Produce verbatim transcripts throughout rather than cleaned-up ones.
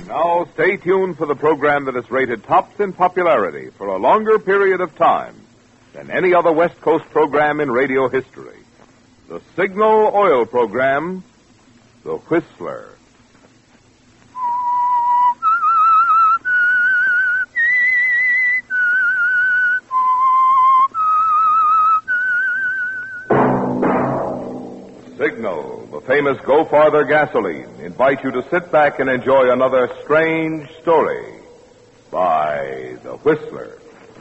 Now, stay tuned for the program that is rated tops in popularity for a longer period of time than any other West Coast program in radio history. The Signal Oil program, The Whistler. Signal, the famous Go Farther gasoline, invite you to sit back and enjoy another strange story by The Whistler.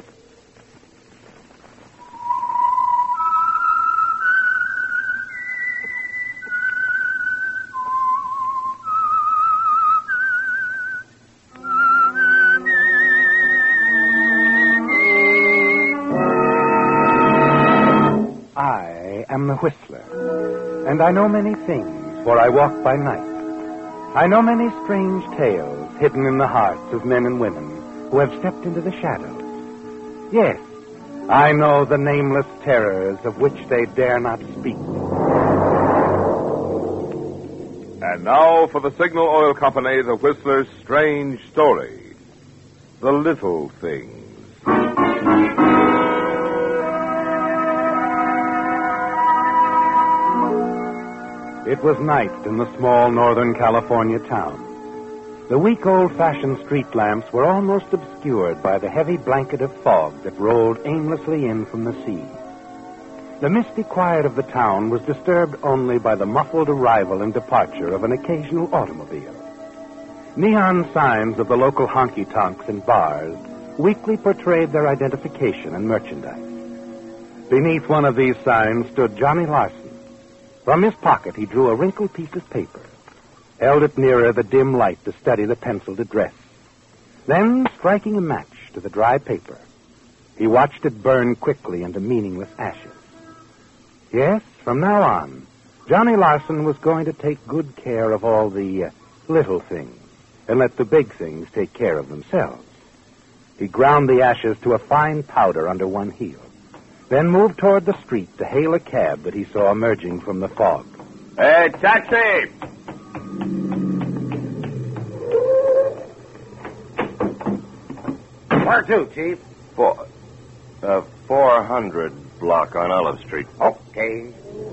I am the Whistler. And I know many things, for I walk by night. I know many strange tales hidden in the hearts of men and women who have stepped into the shadows. Yes, I know the nameless terrors of which they dare not speak. And now for the Signal Oil Company, The Whistler's strange story, The Little Things. It was night in the small Northern California town. The weak old-fashioned street lamps were almost obscured by the heavy blanket of fog that rolled aimlessly in from the sea. The misty quiet of the town was disturbed only by the muffled arrival and departure of an occasional automobile. Neon signs of the local honky-tonks and bars weekly portrayed their identification and merchandise. Beneath one of these signs stood Johnny Larson. From his pocket, he drew a wrinkled piece of paper, held it nearer the dim light to study the penciled address. Then, striking a match to the dry paper, he watched it burn quickly into meaningless ashes. Yes, from now on, Johnny Larson was going to take good care of all the uh, little things and let the big things take care of themselves. He ground the ashes to a fine powder under one heel, then moved toward the street to hail a cab that he saw emerging from the fog. Hey, taxi! Where to, Chief? Four, uh, four hundred block on Olive Street. Okay.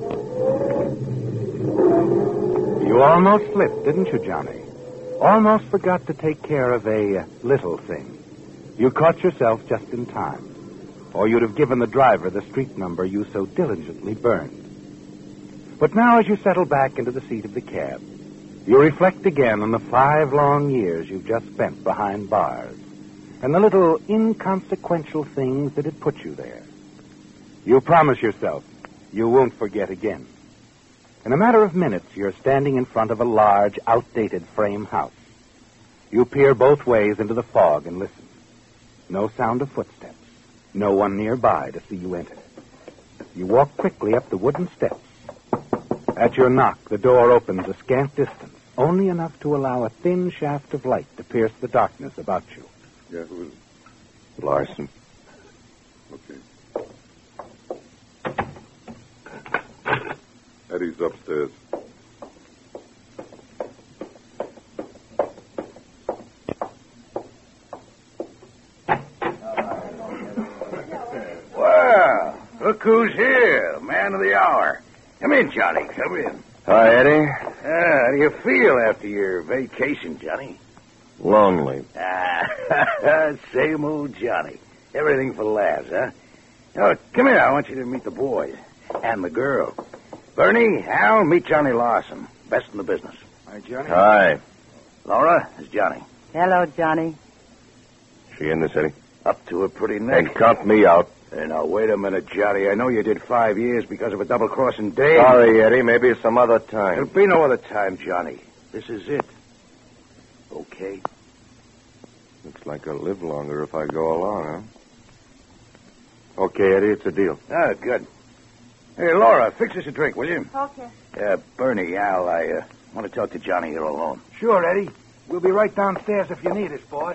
You almost slipped, didn't you, Johnny? Almost forgot to take care of a uh, little thing. You caught yourself just in time, or you'd have given the driver the street number you so diligently burned. But now, as you settle back into the seat of the cab, you reflect again on the five long years you've just spent behind bars and the little inconsequential things that had put you there. You promise yourself you won't forget again. In a matter of minutes, you're standing in front of a large, outdated frame house. You peer both ways into the fog and listen. No sound of footsteps. No one nearby to see you enter. You walk quickly up the wooden steps. At your knock, the door opens a scant distance, only enough to allow a thin shaft of light to pierce the darkness about you. Yeah, who is it? Larson. Okay. Eddie's upstairs. Well, look who's here, man of the hour. Come in, Johnny, come in. Hi, Eddie. Ah, how do you feel after your vacation, Johnny? Lonely. Ah, same old Johnny. Everything for laughs, huh? Oh, come here, I want you to meet the boys. And the girl. Bernie, Hal, meet Johnny Larson. Best in the business. Hi, Johnny. Hi. Laura, is Johnny. Hello, Johnny. She in this, Eddie? Up to her pretty And neck. count me out. Hey, now, wait a minute, Johnny. I know you did five years because of a double-crossing Dave. Sorry, Eddie. Maybe some other There'll time. be no other time, Johnny. This is it. Okay? Looks like I'll live longer if I go along, huh? Okay, Eddie, it's a deal. Ah, good. Hey, Laura, fix us a drink, will you? Okay. Uh, Bernie, Al, I uh, want to talk to Johnny here alone. Sure, Eddie. We'll be right downstairs if you need us, boss.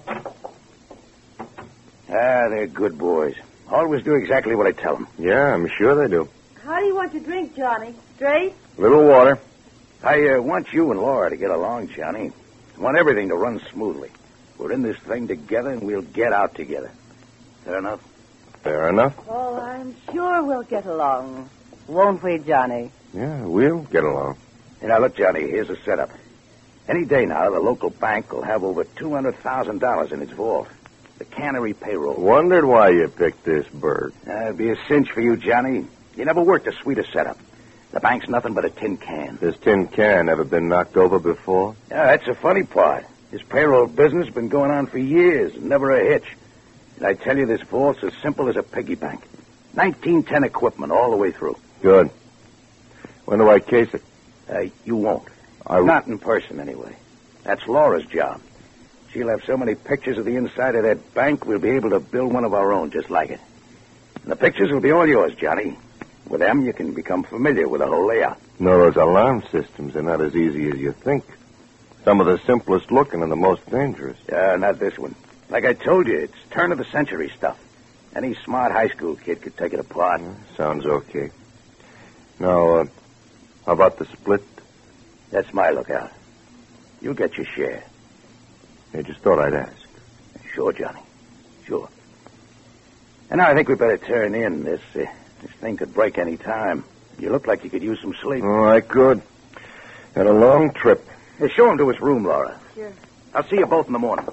Ah, they're good boys. Always do exactly what I tell them. Yeah, I'm sure they do. How do you want your drink, Johnny? Straight? Little water. I uh, want you and Laura to get along, Johnny. I want everything to run smoothly. We're in this thing together, and we'll get out together. Fair enough? Fair enough. Oh, I'm sure we'll get along. Won't we, Johnny? Yeah, we'll get along. You know, look, Johnny, here's the setup. Any day now, the local bank will have over two hundred thousand dollars in its vault. The cannery payroll. Wondered why you picked this bird. That'd be a cinch for you, Johnny. You never worked a sweeter setup. The bank's nothing but a tin can. This tin can ever been knocked over before? Yeah, that's the funny part. This payroll business has been going on for years, never a hitch. And I tell you, this vault's as simple as a piggy bank. nineteen ten equipment all the way through. Good. When do I case it? Uh, you won't. I... Not in person, anyway. That's Laura's job. She'll have so many pictures of the inside of that bank, we'll be able to build one of our own just like it. And the pictures will be all yours, Johnny. With them, you can become familiar with the whole layout. No, those alarm systems are not as easy as you think. Some of the simplest looking and the most dangerous. Uh, not this one. Like I told you, it's turn-of-the-century stuff. Any smart high school kid could take it apart. Sounds okay. Now, uh, how about the split? That's my lookout. You'll get your share. I just thought I'd ask. Sure, Johnny. Sure. And now I think we better turn in. This uh, this thing could break any time. You look like you could use some sleep. Oh, I could. Had a long trip. Hey, show him to his room, Laura. Sure. I'll see you both in the morning.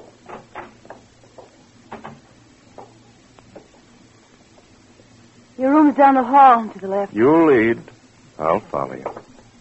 Your room's down the hall to the left. You lead. I'll follow you.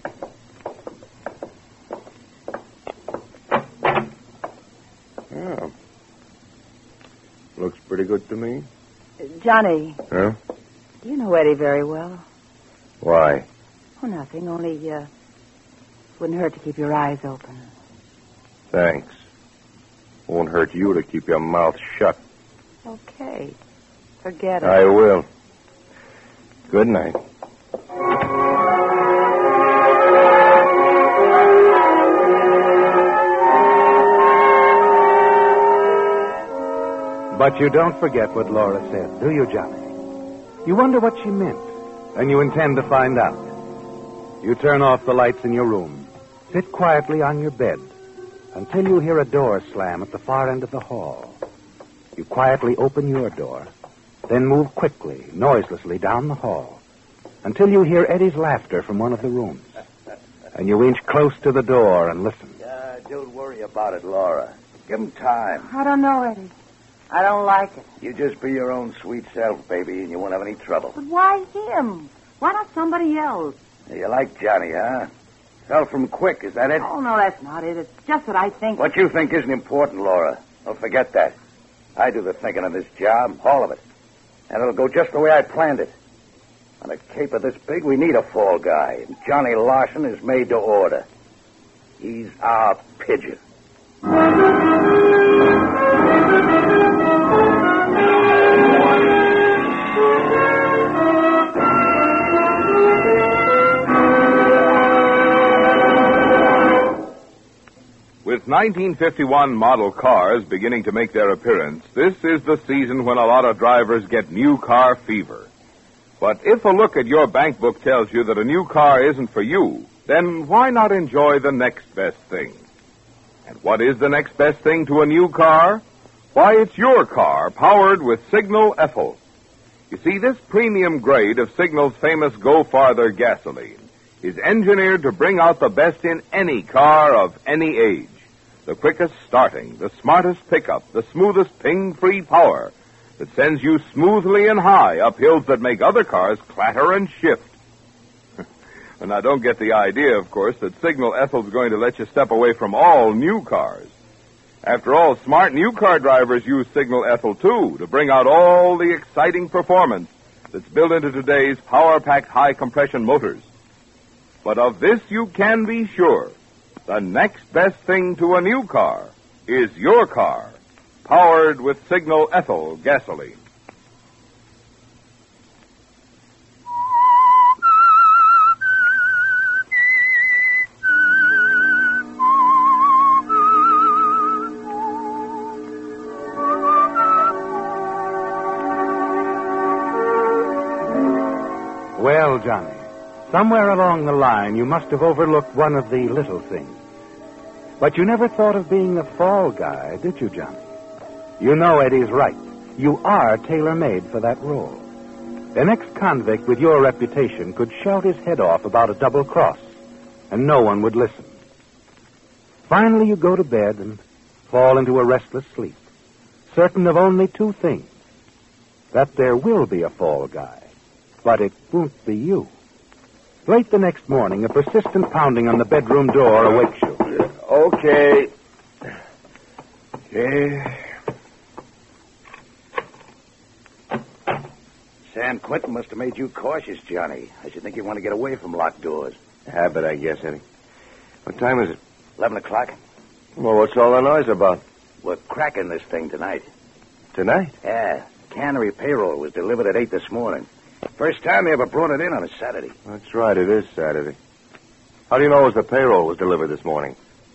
Yeah. Looks pretty good to me. Uh, Johnny, Huh? do you know Eddie very well? Why? Oh, nothing. Only, uh, wouldn't hurt to keep your eyes open. Thanks. Won't hurt you to keep your mouth shut. Okay. Forget it. I will. Good night. But you don't forget what Laura said, do you, Johnny? You wonder what she meant, and you intend to find out. You turn off the lights in your room, sit quietly on your bed, until you hear a door slam at the far end of the hall. You quietly open your door, then move quickly, noiselessly down the hall, until you hear Eddie's laughter from one of the rooms. And you inch close to the door and listen. Uh, don't worry about it, Laura. Give him time. I don't know, Eddie. I don't like it. You just be your own sweet self, baby, and you won't have any trouble. But why him? Why not somebody else? You like Johnny, huh? Fell from quick, is that it? Oh, no, that's not it. It's just that I think... What you think isn't important, Laura. Don't forget that. I do the thinking of this job, all of it. And it'll go just the way I planned it. On a caper this big, we need a fall guy. And Johnny Larson is made to order. He's our pigeon. With nineteen fifty-one model cars beginning to make their appearance, this is the season when a lot of drivers get new car fever. But if a look at your bank book tells you that a new car isn't for you, then why not enjoy the next best thing? And what is the next best thing to a new car? Why, it's your car, powered with Signal Ethyl. You see, this premium grade of Signal's famous Go Farther gasoline is engineered to bring out the best in any car of any age. The quickest starting, the smartest pickup, the smoothest ping-free power that sends you smoothly and high up hills that make other cars clatter and shift. And I don't get the idea, of course, that Signal Ethyl's going to let you step away from all new cars. After all, smart new car drivers use Signal Ethyl, too, to bring out all the exciting performance that's built into today's power-packed high-compression motors. But of this you can be sure. The next best thing to a new car is your car, powered with Signal Ethyl gasoline. Well, Johnny, somewhere along the line, you must have overlooked one of the little things. But you never thought of being the fall guy, did you, Johnny? You know Eddie's right. You are tailor-made for that role. An ex-convict with your reputation could shout his head off about a double cross, and no one would listen. Finally, you go to bed and fall into a restless sleep, certain of only two things. That there will be a fall guy, but it won't be you. Late the next morning, a persistent pounding on the bedroom door awakes you. Okay. Okay. San Quentin must have made you cautious, Johnny. I should think you want to get away from locked doors. Habit, I guess, Eddie. What time is it? Eleven o'clock. Well, what's all the noise about? We're cracking this thing tonight. Tonight? Yeah. Cannery payroll was delivered at eight this morning. First time they ever brought it in on a Saturday. That's right, it is Saturday. How do you know it was the payroll was delivered this morning?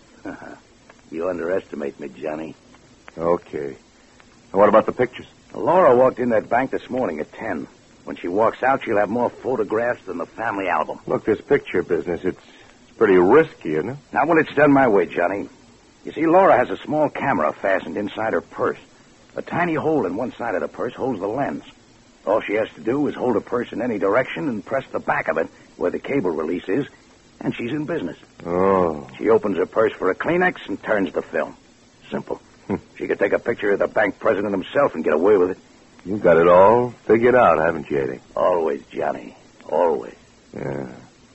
You underestimate me, Johnny. Okay. And what about the pictures? Laura walked in that bank this morning at ten. When she walks out, she'll have more photographs than the family album. Look, this picture business, it's, it's pretty risky, isn't it? Not when it's done my way, Johnny. You see, Laura has a small camera fastened inside her purse. A tiny hole in one side of the purse holds the lens. All she has to do is hold her purse in any direction and press the back of it where the cable release is, and she's in business. Oh. She opens her purse for a Kleenex and turns the film. Simple. She could take a picture of the bank president himself and get away with it. You got it all figured out, haven't you, Eddie? Always, Johnny. Always. Yeah.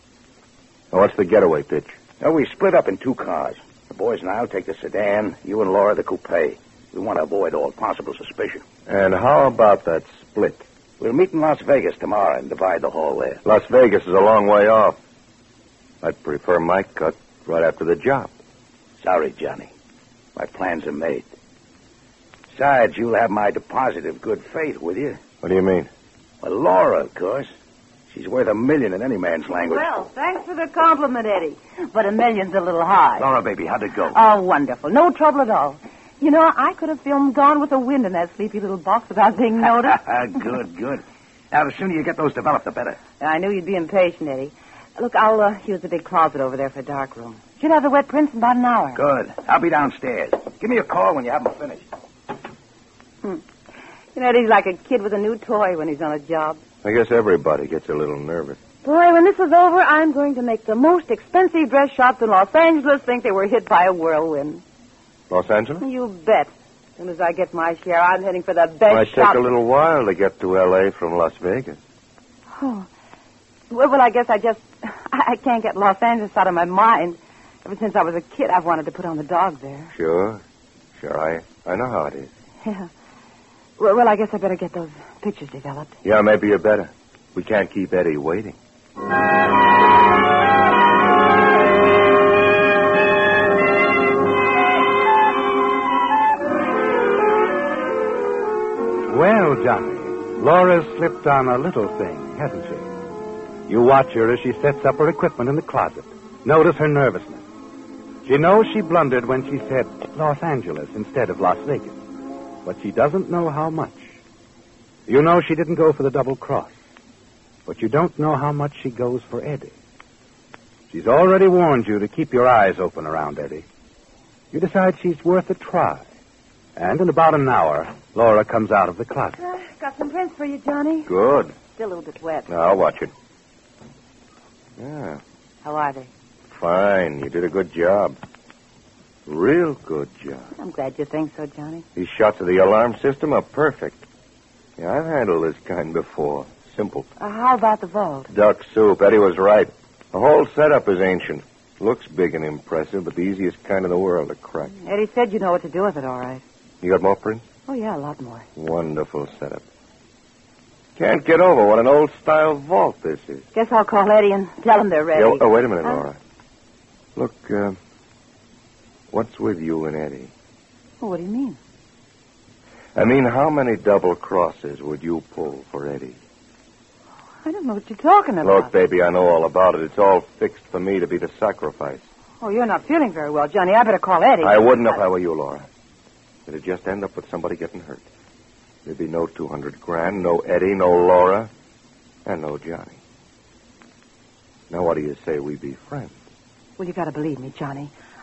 Now, what's the getaway pitch? Well, we split up in two cars. The boys and I'll take the sedan, you and Laura the coupe. We want to avoid all possible suspicion. And how about that split? We'll meet in Las Vegas tomorrow and divide the haul there. Las Vegas is a long way off. I'd prefer my cut right after the job. Sorry, Johnny. My plans are made. Besides, you'll have my deposit of good faith with you. What do you mean? Well, Laura, of course. She's worth a million in any man's language. Well, thanks for the compliment, Eddie. But a million's a little high. Laura, baby, how'd it go? Oh, wonderful. No trouble at all. You know, I could have filmed Gone with the Wind in that sleepy little box without being noticed. Good, good. Now, the sooner you get those developed, the better. I knew you'd be impatient, Eddie. Look, I'll uh, use the big closet over there for a dark room. Should have the wet prints in about an hour. Good. I'll be downstairs. Give me a call when you have them finished. Hmm. You know, Eddie's like a kid with a new toy when he's on a job. I guess everybody gets a little nervous. Boy, when this is over, I'm going to make the most expensive dress shops in Los Angeles think they were hit by a whirlwind. Los Angeles? You bet. As soon as I get my share, I'm heading for the best Might shop. take a little while to get to L A from Las Vegas. Oh. Well, well, I guess I just... I, I can't get Los Angeles out of my mind. Ever since I was a kid, I've wanted to put on the dog there. Sure. Sure, I, I know how it is. Yeah. Well, well, I guess I better get those pictures developed. Yeah, maybe you better. We can't keep Eddie waiting. Well, Johnny, Laura's slipped on a little thing, hasn't she? You watch her as she sets up her equipment in the closet. Notice her nervousness. She knows she blundered when she said Los Angeles instead of Las Vegas. But she doesn't know how much. You know she didn't go for the double cross. But you don't know how much she goes for Eddie. She's already warned you to keep your eyes open around Eddie. You decide she's worth a try. And in about an hour, Laura comes out of the closet. Uh, got some prints for you, Johnny. Good. Still a little bit wet. Now, I'll watch it. Yeah, How are they? fine. You did a good job. Real good job. I'm glad you think so, Johnny. These shots of the alarm system are perfect. Yeah, I've handled this kind before. Simple. Uh, how about the vault? Duck soup. Eddie was right. The whole setup is ancient. Looks big and impressive, but the easiest kind in the world to crack. Eddie said you know what to do with it, all right. You got more prints? Oh, yeah, a lot more. Wonderful setup. Can't get over what an old-style vault this is. Guess I'll call Eddie and tell him they're ready. Yeah, oh, wait a minute, Huh? Laura. Look, uh, what's with you and Eddie? Oh, what do you mean? I mean, how many double crosses would you pull for Eddie? I don't know what you're talking about. Look, baby, I know all about it. It's all fixed for me to be the sacrifice. Oh, you're not feeling very well, Johnny. I better call Eddie. I wouldn't if I were you, Laura. It'd just end up with somebody getting hurt. There'd be no two hundred grand, no Eddie, no Laura, and no Johnny. Now, what do you say we be friends? Well, you gotta believe me, Johnny.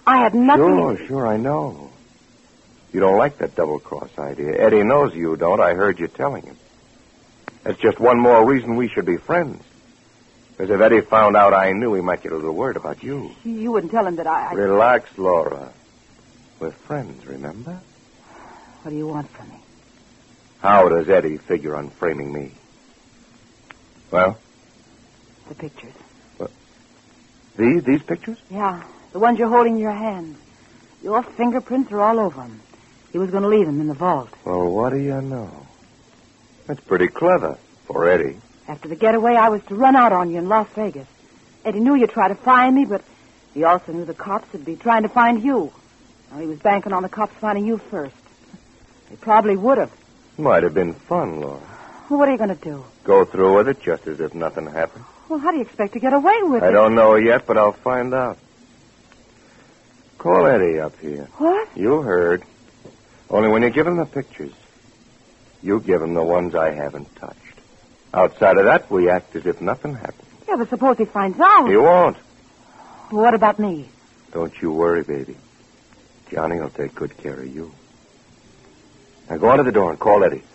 I had nothing... Sure, sure, I know. You don't like that double-cross idea. Eddie knows you don't. I heard you telling him. That's just one more reason we should be friends. Because if Eddie found out I knew, he might get a little worried about you. You wouldn't tell him that I... I... Relax, Laura. We're friends, remember? What do you want from me? How does Eddie figure on framing me? Well? The pictures. What? These? These pictures? Yeah, the ones you're holding in your hand. Your fingerprints are all over them. He was going to leave them in the vault. Well, what do you know? That's pretty clever for Eddie. After the getaway, I was to run out on you in Las Vegas. Eddie knew you'd try to find me, but he also knew the cops would be trying to find you. Well, he was banking on the cops finding you first. They probably would have. Might have been fun, Laura. Well, what are you going to do? Go through with it just as if nothing happened. Well, how do you expect to get away with I it? I don't know yet, but I'll find out. Call Eddie up here. What? You heard. Only when you give him the pictures, you give him the ones I haven't touched. Outside of that, we act as if nothing happened. Yeah, but suppose he finds out. He won't. Well, what about me? Don't you worry, baby. Johnny will take good care of you. Now go out to the door and call Eddie.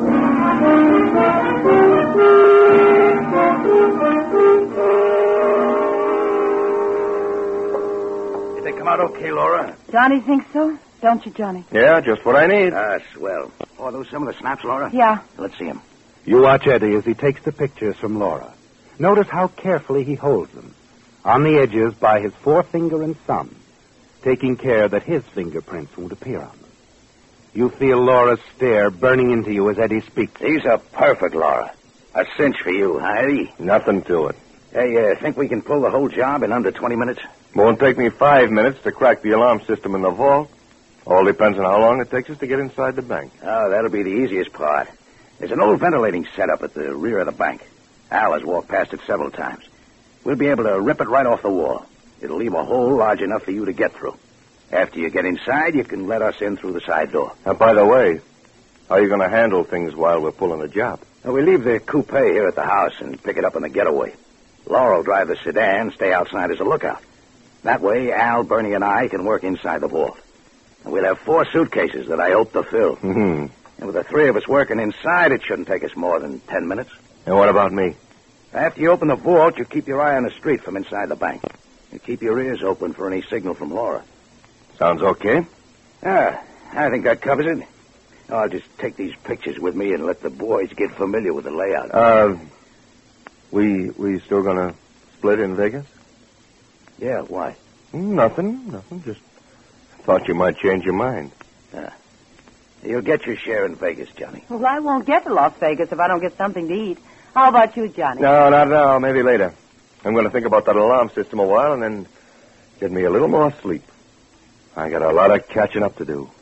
Did they come out okay, Laura? Johnny thinks so? Don't you, Johnny? Yeah, just what I need. Ah, swell. Oh, are those some of the snaps, Laura? Yeah. Let's see them. You watch Eddie as he takes the pictures from Laura. Notice how carefully he holds them. On the edges by his forefinger and thumb, taking care that his fingerprints won't appear on them. You feel Laura's stare burning into you as Eddie speaks. These are perfect, Laura. A cinch for you, huh, Eddie? Nothing to it. Hey, uh, think we can pull the whole job in under twenty minutes? Won't take me five minutes to crack the alarm system in the vault. All depends on how long it takes us to get inside the bank. Oh, that'll be the easiest part. There's an old ventilating setup at the rear of the bank. Al has walked past it several times. We'll be able to rip it right off the wall. It'll leave a hole large enough for you to get through. After you get inside, you can let us in through the side door. And by the way, how are you going to handle things while we're pulling the job? Now, we leave the coupe here at the house and pick it up on the getaway. Laura will drive the sedan, stay outside as a lookout. That way, Al, Bernie, and I can work inside the vault. And we'll have four suitcases that I hope to fill. Mm-hmm. And with the three of us working inside, it shouldn't take us more than ten minutes. And what about me? After you open the vault, you keep your eye on the street from inside the bank. You keep your ears open for any signal from Laura. Sounds okay. Ah, I think that covers it. I'll just take these pictures with me and let the boys get familiar with the layout. Uh, we we still gonna split in Vegas? Yeah, why? Nothing, nothing. Just thought you might change your mind. Ah. You'll get your share in Vegas, Johnny. Well, I won't get to Las Vegas if I don't get something to eat. How about you, Johnny? No, not now. Maybe later. I'm going to think about that alarm system a while and then get me a little more sleep. I got a lot of catching up to do.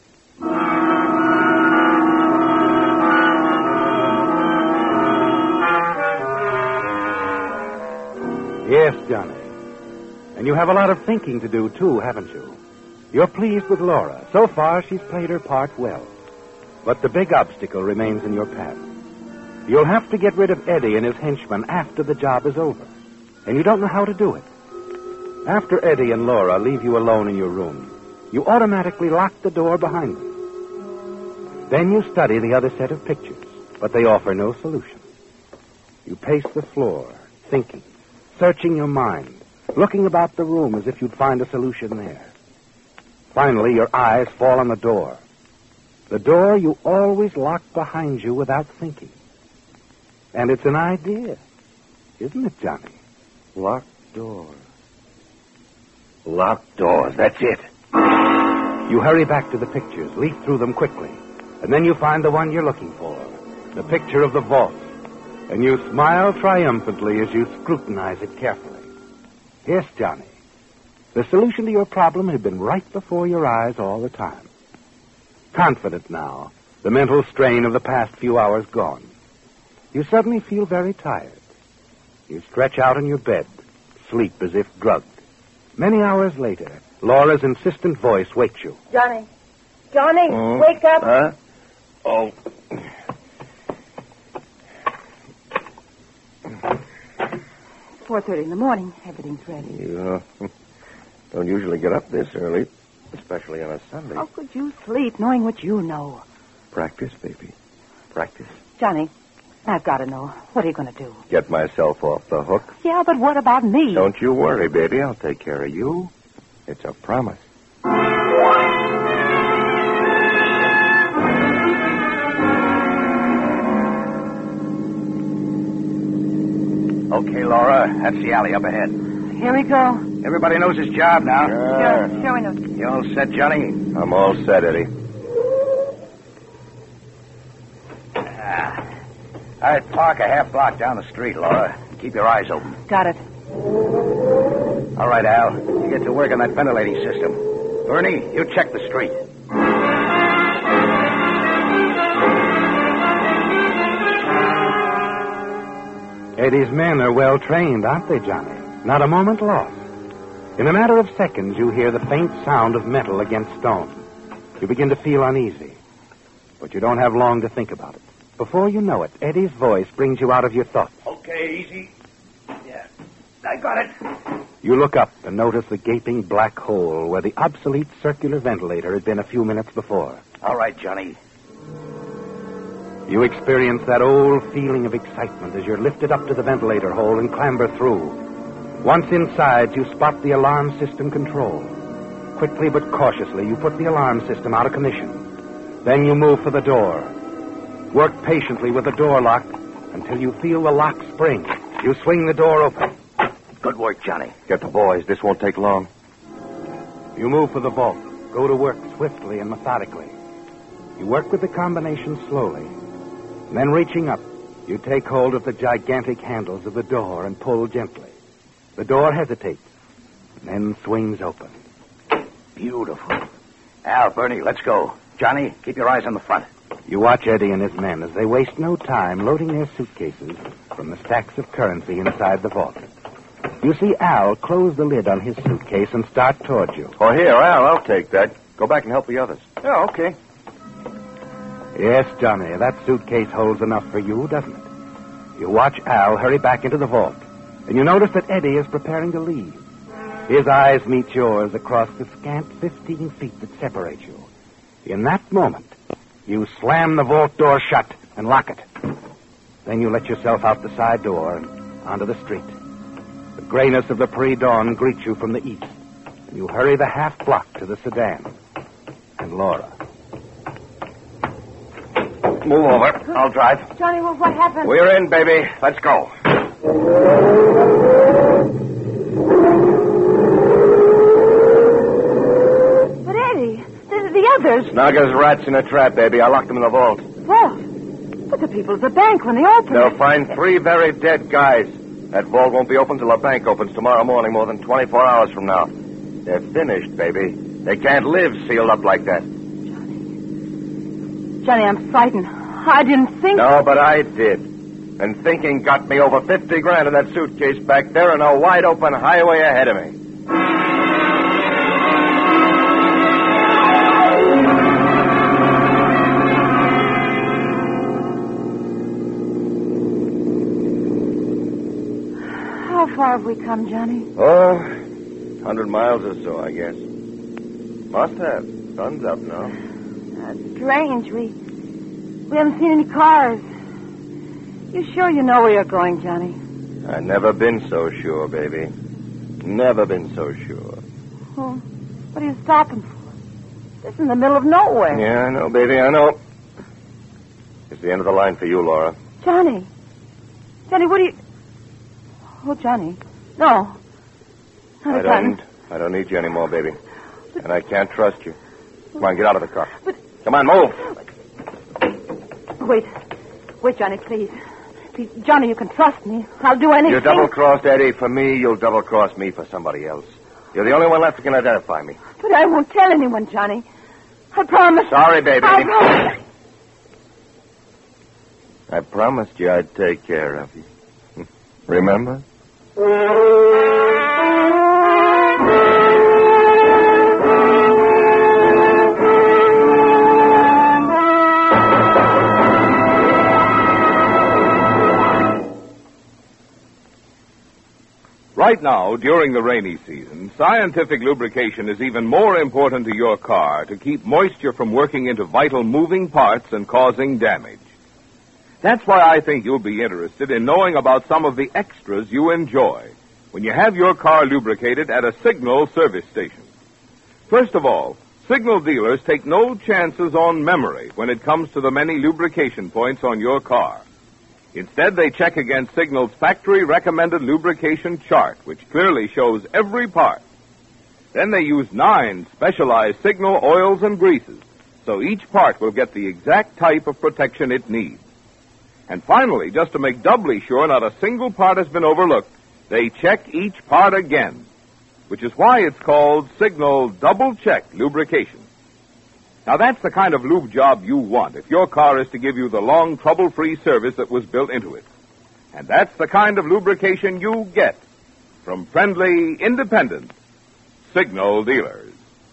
Yes, Johnny. And you have a lot of thinking to do, too, haven't you? You're pleased with Laura. So far, she's played her part well. But the big obstacle remains in your path. You'll have to get rid of Eddie and his henchmen after the job is over. And you don't know how to do it. After Eddie and Laura leave you alone in your room, you automatically lock the door behind them. Then you study the other set of pictures, but they offer no solution. You pace the floor, thinking, searching your mind, looking about the room as if you'd find a solution there. Finally, your eyes fall on the door. The door you always lock behind you without thinking. And it's an idea, isn't it, Johnny? Locked door. Locked doors, that's it. You hurry back to the pictures, leaf through them quickly, and then you find the one you're looking for, the picture of the vault. And you smile triumphantly as you scrutinize it carefully. Yes, Johnny. The solution to your problem had been right before your eyes all the time. Confident now, the mental strain of the past few hours gone, you suddenly feel very tired. You stretch out in your bed, sleep as if drugged. Many hours later, Laura's insistent voice wakes you. Johnny. Johnny, Hmm? wake up. Huh? Oh. four thirty in the morning. Everything's ready. Yeah. Don't usually get up this early, especially on a Sunday. How could you sleep knowing what you know? Practice, baby. Practice. Johnny, I've got to know. What are you going to do? Get myself off the hook. Yeah, but what about me? Don't you worry, baby. I'll take care of you. It's a promise. Okay, Laura, that's the alley up ahead. Here we go. Everybody knows his job now. Sure, sure we know. You all set, Johnny? I'm all set, Eddie. Ah. All right, park a half block down the street, Laura. Keep your eyes open. Got it. All right, Al. You get to work on that ventilating system. Bernie, you check the street. Eddie's men are well trained, aren't they, Johnny? Not a moment lost. In a matter of seconds, you hear the faint sound of metal against stone. You begin to feel uneasy. But you don't have long to think about it. Before you know it, Eddie's voice brings you out of your thoughts. Okay, easy. Yeah, I got it. You look up and notice the gaping black hole where the obsolete circular ventilator had been a few minutes before. All right, Johnny. You experience that old feeling of excitement as you're lifted up to the ventilator hole and clamber through. Once inside, you spot the alarm system control. Quickly but cautiously, you put the alarm system out of commission. Then you move for the door. Work patiently with the door locked until you feel the lock spring. You swing the door open. Good work, Johnny. Get the boys. This won't take long. You move for the vault. Go to work swiftly and methodically. You work with the combination slowly. And then reaching up, you take hold of the gigantic handles of the door and pull gently. The door hesitates, then swings open. Beautiful. Al, Bernie, let's go. Johnny, keep your eyes on the front. You watch Eddie and his men as they waste no time loading their suitcases from the stacks of currency inside the vault. You see Al close the lid on his suitcase and start towards you. Oh, here, Al, I'll take that. Go back and help the others. Oh, okay. Yes, Johnny, that suitcase holds enough for you, doesn't it? You watch Al hurry back into the vault, and you notice that Eddie is preparing to leave. His eyes meet yours across the scant fifteen feet that separate you. In that moment, you slam the vault door shut and lock it. Then you let yourself out the side door and onto the street. The grayness of the pre-dawn greets you from the east, and you hurry the half block to the sedan. And Laura. Move over. I'll drive. Johnny, well, what happened? We're in, baby. Let's go. But Eddie, the, the others. Snug as rats in a trap, baby. I locked them in the vault. Vault? But the people at the bank, when they open They'll it... find three very dead guys. That vault won't be open till the bank opens tomorrow morning, more than twenty-four hours from now. They're finished, baby. They can't live sealed up like that. Johnny, I'm frightened. I didn't think... No, but I did. And thinking got me over fifty grand in that suitcase back there and a wide-open highway ahead of me. How far have we come, Johnny? Oh, a hundred miles or so, I guess. Must have. Sun's up now. That's strange. We we haven't seen any cars. You sure you know where you're going, Johnny? I've never been so sure, baby. Never been so sure. Well, what are you stopping for? This is in the middle of nowhere. Yeah, I know, baby, I know. It's the end of the line for you, Laura. Johnny. Johnny, what are you... Oh, Johnny. No. Not I again. don't, I don't need you anymore, baby. And I can't trust you. Come on, get out of the car. But... Come on, move. Wait. Wait, Johnny, please. Please, Johnny, you can trust me. I'll do anything. You double-crossed Eddie for me, you'll double-cross me for somebody else. You're the only one left who can identify me. But I won't tell anyone, Johnny. I promise. Sorry, baby. I promise. I promised you I'd take care of you. Remember? Right now, during the rainy season, scientific lubrication is even more important to your car to keep moisture from working into vital moving parts and causing damage. That's why I think you'll be interested in knowing about some of the extras you enjoy when you have your car lubricated at a Signal service station. First of all, Signal dealers take no chances on memory when it comes to the many lubrication points on your car. Instead, they check against Signal's factory-recommended lubrication chart, which clearly shows every part. Then they use nine specialized Signal oils and greases, so each part will get the exact type of protection it needs. And finally, just to make doubly sure not a single part has been overlooked, they check each part again, which is why it's called Signal Double Check Lubrication. Now, that's the kind of lube job you want if your car is to give you the long, trouble-free service that was built into it. And that's the kind of lubrication you get from friendly, independent Signal dealers.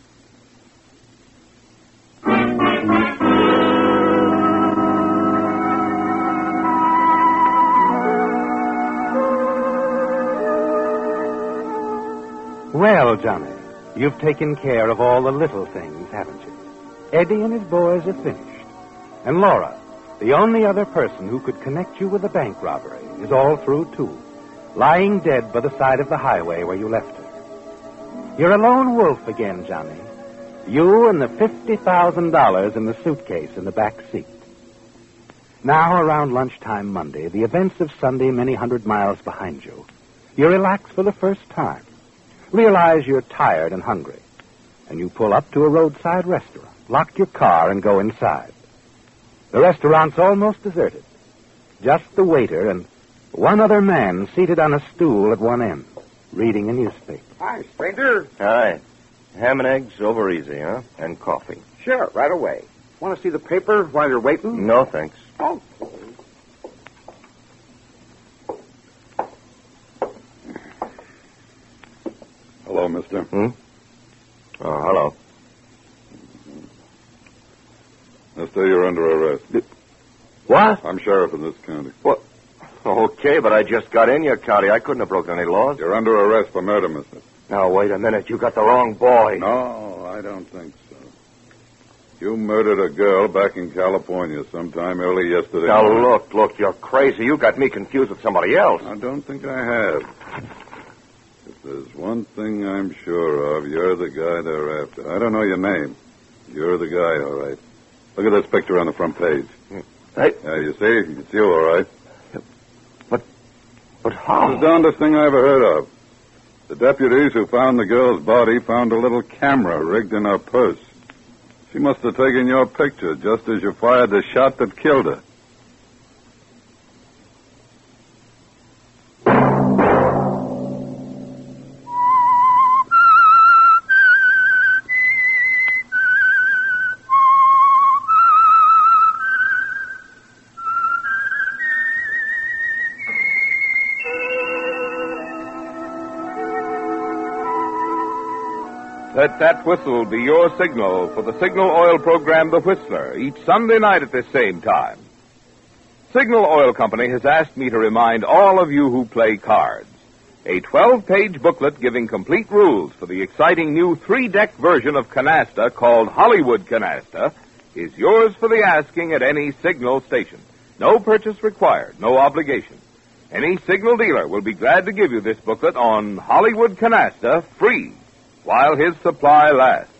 Well, Johnny, you've taken care of all the little things, haven't you? Eddie and his boys are finished. And Laura, the only other person who could connect you with the bank robbery, is all through, too, lying dead by the side of the highway where you left her. You're a lone wolf again, Johnny. You and the fifty thousand dollars in the suitcase in the back seat. Now, around lunchtime Monday, the events of Sunday many hundred miles behind you, you relax for the first time. Realize you're tired and hungry, and you pull up to a roadside restaurant, lock your car, and go inside. The restaurant's almost deserted. Just the waiter and one other man seated on a stool at one end, reading a newspaper. Hi, stranger. Hi. Ham and eggs over easy, huh? And coffee. Sure, right away. Want to see the paper while you're waiting? No, thanks. Oh. Hello, mister. Hmm? Oh, hello. Mister, you're under arrest. What? I'm sheriff in this county. What? Okay, but I just got in your county. I couldn't have broken any laws. You're under arrest for murder, mister. Now, wait a minute. You got the wrong boy. No, I don't think so. You murdered a girl back in California sometime early yesterday. Now, morning. look, look, you're crazy. You got me confused with somebody else. I don't think I have. If there's one thing I'm sure of, you're the guy they're after. I don't know your name. You're the guy, all right. Look at this picture on the front page. Hey. Yeah, you see? It's you, all right. But, but how? It's the darndest thing I ever heard of. The deputies who found the girl's body found a little camera rigged in her purse. She must have taken your picture just as you fired the shot that killed her. Let that whistle be your signal for the Signal Oil program, The Whistler, each Sunday night at this same time. Signal Oil Company has asked me to remind all of you who play cards. A twelve-page booklet giving complete rules for the exciting new three-deck version of Canasta called Hollywood Canasta is yours for the asking at any Signal station. No purchase required, no obligation. Any Signal dealer will be glad to give you this booklet on Hollywood Canasta free while his supply lasts.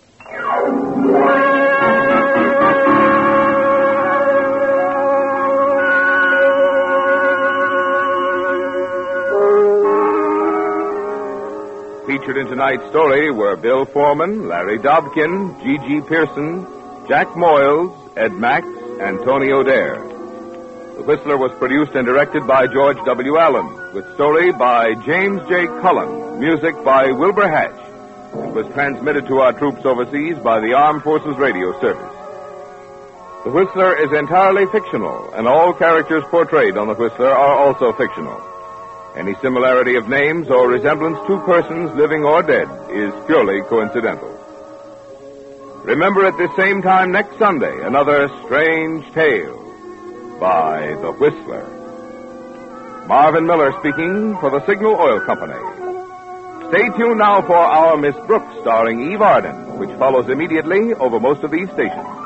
Featured in tonight's story were Bill Foreman, Larry Dobkin, G G Pearson, Jack Moyles, Ed Max, and Tony O'Dare. The Whistler was produced and directed by George W. Allen, with story by James J. Cullen, music by Wilbur Hatch. It was transmitted to our troops overseas by the Armed Forces Radio Service. The Whistler is entirely fictional, and all characters portrayed on The Whistler are also fictional. Any similarity of names or resemblance to persons living or dead is purely coincidental. Remember at this same time next Sunday, another strange tale by The Whistler. Marvin Miller speaking for the Signal Oil Company. Stay tuned now for Our Miss Brooks, starring Eve Arden, which follows immediately over most of these stations.